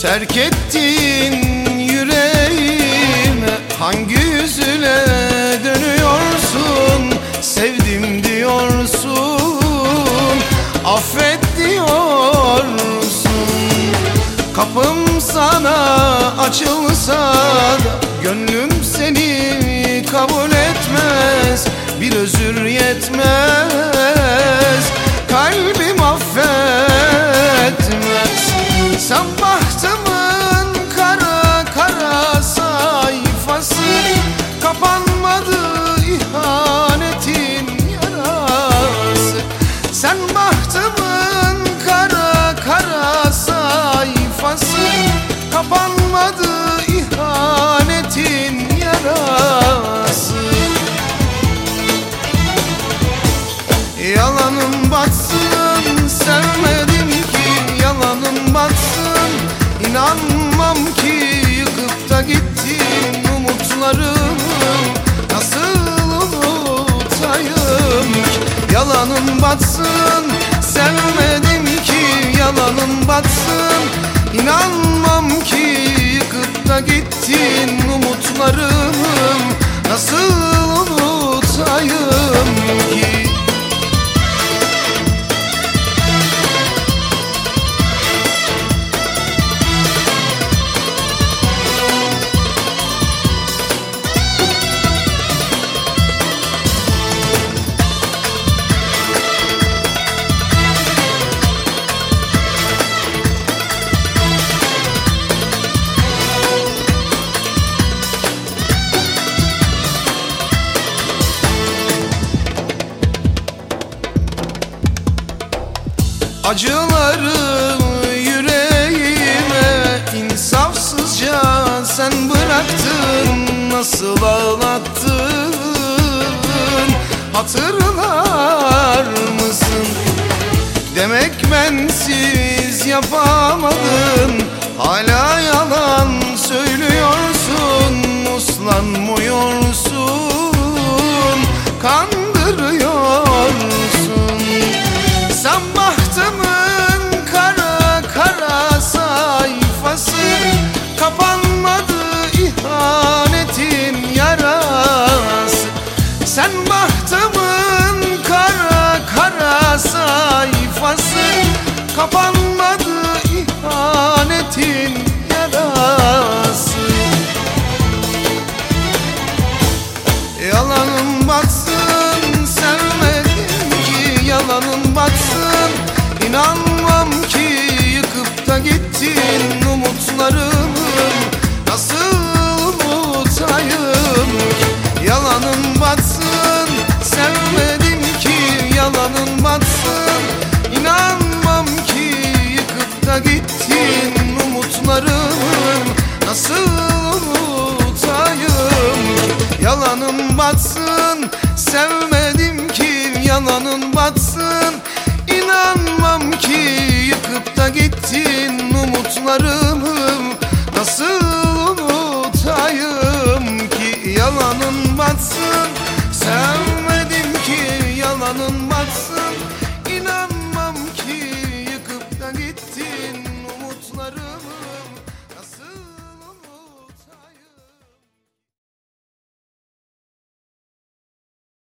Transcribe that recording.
Terk ettin yüreğime, hangi yüzüne dönüyorsun? Sevdim diyorsun, affet diyorsun. Kapım sana açılsa da gönlüm seni kabul etmez. Bir özür yetmez, kalbim affetmez. Sen bahtımın kara kara sayfası, kapanmadı ihanetin yarası. Sen bahtımın kara kara sayfası, kapanmadı ihanetin yarası. Yalanın batsın, sevmedim ki yalanın batsın. İnanmam ki yıkıp da gittin umutlarımı, nasıl unutayım ki? Yalanın batsın, sevmedim ki yalanın batsın. İnanmam ki yıkıp da gittin umutlarımı, nasıl unutayım ki? Acıları yüreğime insafsızca sen bıraktın. Nasıl ağlattın, hatırlar mısın? Demek bensiz yapamadın, hala yalan söylüyorsun. Uslanmıyorsun, kandırıyorsun. Sen bahtımın kara kara sayfası, kapanmadı ihanetin yarası. Sen bahtımın kara kara sayfası, kapanmadı ihanetin yarası. Yalanın batsın, sevmedim ki yalanın batsın. İnanmam ki yıkıp da gittin umutlarımı, nasıl unutayım ki? Yalanın batsın, sevmedim ki yalanın batsın. İnanmam ki yıkıp da gittin umutlarımı, nasıl unutayım ki? Yalanın batsın, sevmedim ki yalanın batsın. İnanmam ki yıkıp da gittin umutlarımı, nasıl unutayım ki? Yalanın batsın,